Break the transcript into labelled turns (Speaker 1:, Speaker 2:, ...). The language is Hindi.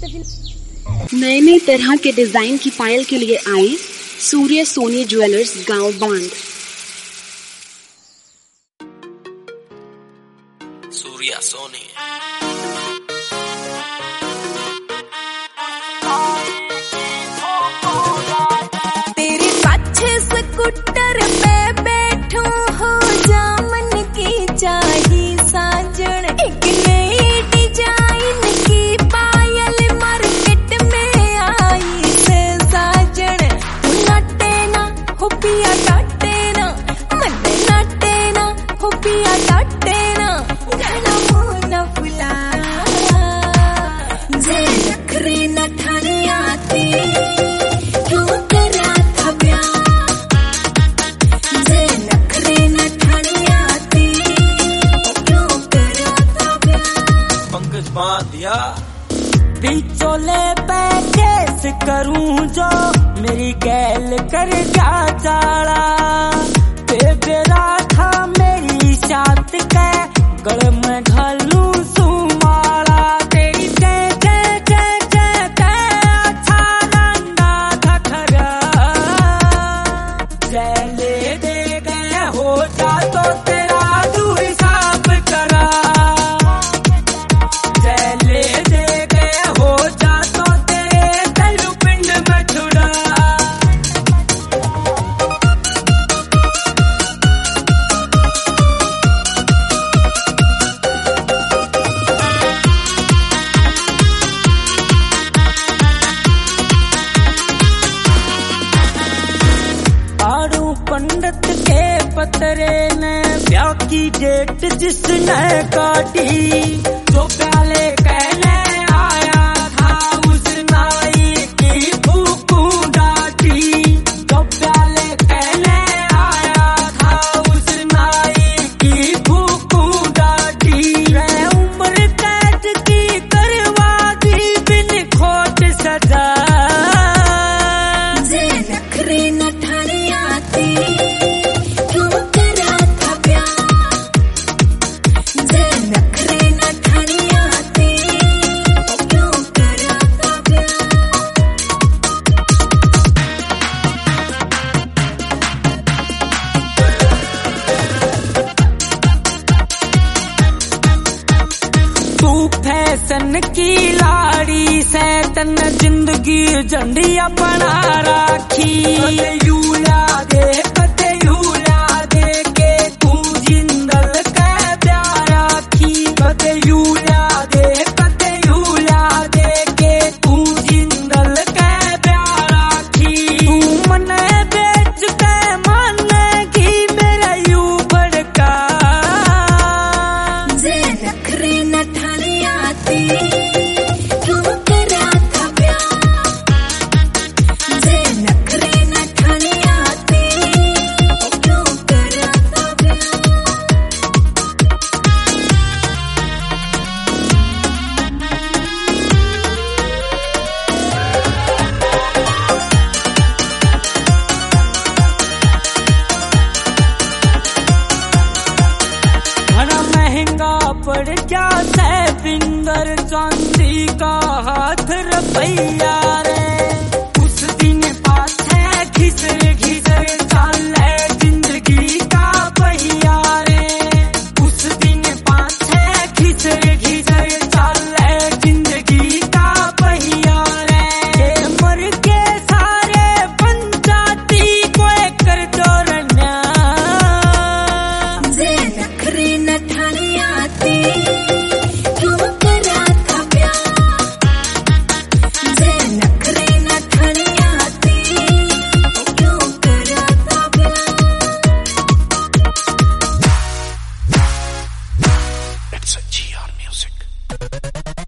Speaker 1: नए नए तरह के डिजाइन की पायल के लिए आए सूर्य सोनी ज्वेलर्स गांव बांध।
Speaker 2: सूर्या सोनी
Speaker 3: तेरे पाछे स्कूटर पे बैठो हो जा मन की चाही साजन। एक नई डिजाइन की पायल मार्केट में आई से साजन। तू नाटे ना हो पिया काटे ना, मन नाटे ना हो पिया काटे ना, गला मुंह न फुला जे नखरे न ठाने आती क्यों करा था प्यार। जे नखरे न ठाने आती क्यों करा था प्यार।
Speaker 2: पंकज बांधिया
Speaker 4: बिचोले पे केस करूं जो मेरी गैल कर जा चाला। तेरा था मेरी साथ के गले में ढालू सुमाला। तेरी ते ते ते ते ते अच्छा रंगा था खरा। जैले दे गए हो जा तो तेरा तू हिसाब करा। जैले दे गए हो जा तो तेरे तलु पिंड में छुड़ा। आड़ू पंडित के पतरे ने ब्याह की डेट जिसने काटी। जो प्याले कहने आया था उस नाई की भूकू डाटी। जो प्याले कहने आया था उस नाई की भूकू डाटी। मैं उम्र कैद की करवा दी बिन खोट सजा।
Speaker 3: जे नखरे न ठाने आती क्यों करा था प्यार। जे नखरे न ठाने आती क्यों करा था प्यार।
Speaker 4: तू फैशन की लाड़ी से तन जिंदगी झंडिया बना राखी। यूला दे के तू जिंदल का प्यार राखी। यूला दे के तू जिंदल का प्यार राखी। तू मन बेच के मानेगी मेरा यू भड़का।
Speaker 3: जे नखरे न ठाने आती क्यों करा था प्यार। जे नखरे न ठाने आती क्यों करा था प्यार।
Speaker 4: बड़ा महंगा पड़ जाता है फिंगर चांदी का हाथ रुपया रे। उस दिन पास है घिसर घिसर चाले जिंदगी का पहिया रे। उस दिन पास है घिसर घिसर चाले जिंदगी का पहिया रे। ये मर के सारे पंचायती को कर जोड़ना।
Speaker 3: जे नखरे न ठाने आती क्यों करा था प्यार। जे नखरे न ठाने आती क्यों करा था प्यार।
Speaker 2: It's a GR music.